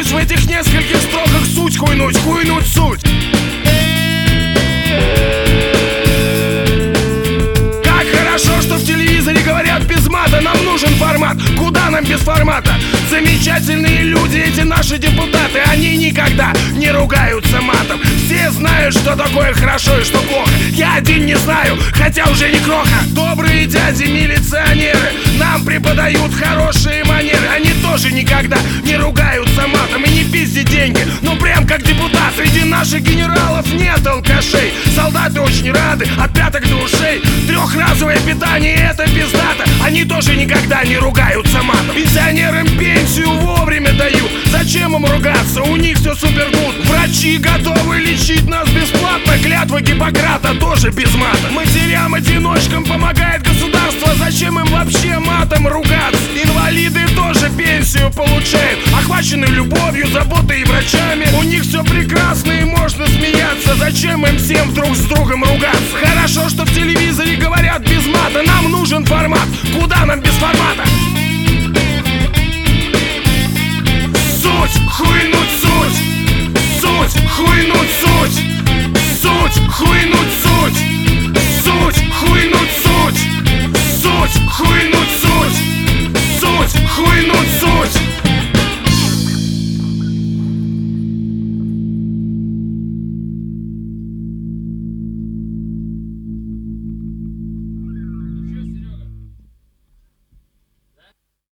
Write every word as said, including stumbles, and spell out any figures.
Постараюсь в этих нескольких строках суть хуйнуть, хуйнуть суть. Как хорошо, что в телевизоре говорят без мата. Нам нужен формат, куда нам без формата? Замечательные люди эти наши депутаты, они никогда не ругаются матом. Все знают, что такое хорошо и что плохо. Я один не знаю, хотя уже не кроха. Добрые дяди милиционеры нам преподают хорошие манеры. Они тоже никогда не ругаются матом и не пиздят деньги. Ну прям как депутат. Среди наших генералов нет алкашей. Солдаты очень рады от пяток до ушей. Трехразовое питание — это пиздато. Они тоже никогда не ругаются матом. Пенсионерам пенсию вовремя дают. Зачем им ругаться? У них все супер гуд. Врачи готовы лечить нас бесплатно. Клятва Гиппократа тоже без мата. Матерям-одиночкам помогает государство. Зачем им вообще матом ругаться? Инвалиды тоже пенсию получают. Охвачены любовью, заботой и врачами. У них все прекрасно и можно смеяться. Зачем им всем друг с другом ругаться? Хорошо, что в телевизоре говорят без мата. Нам нужен формат, куда нам без формата? Суть, хуйнуть суть. Суть, хуйнуть суть. Суть, хуйнуть.